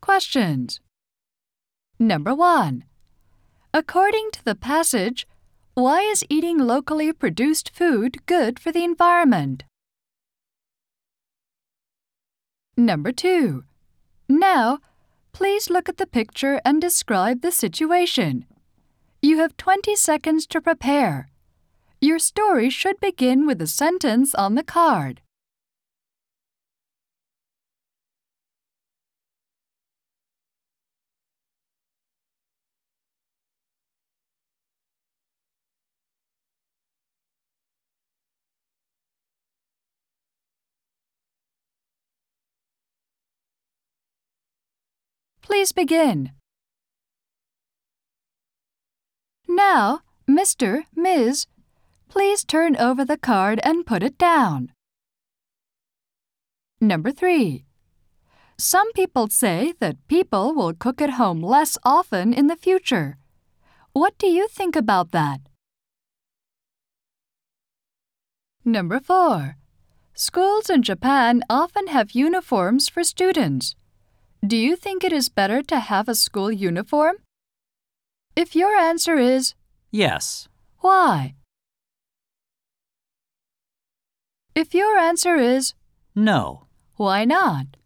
Questions. Number 1. According to the passage, why is eating locally produced food good for the environment? Number 2. Now, please look at the picture and describe the situation. You have 20 seconds to prepare. Your story should begin with a sentence on the card. Please begin. Now, Mr., Ms., please turn over the card and put it down. Number 3. Some people say that people will cook at home less often in the future. What do you think about that? Number 4. Schools in Japan often have uniforms for students. Do you think it is better to have a school uniform? If your answer is Yes. why? If your answer is No. why not?